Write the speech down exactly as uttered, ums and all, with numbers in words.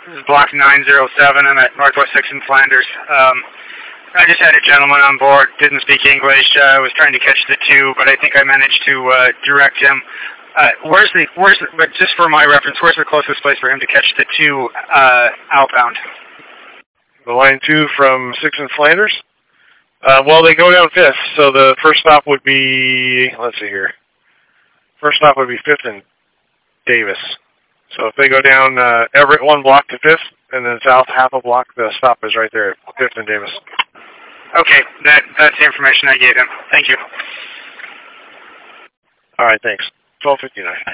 This is Block nine zero seven. I'm at Northwest six in Flanders. Um, I just had a gentleman on board, didn't speak English. I uh, was trying to catch the two, but I think I managed to uh, direct him. Uh, where's the, where's the, but just for my reference, where's the closest place for him to catch the two uh, outbound? The line two from six in Flanders? Uh, well, they go down fifth, so the first stop would be, let's see here. First stop would be fifth and Davis. So if they go down uh, Everett one block to fifth, and then south half a block, the stop is right there, fifth and Davis. Okay, that that's the information I gave him. Thank you. All right, thanks. twelve fifty-nine.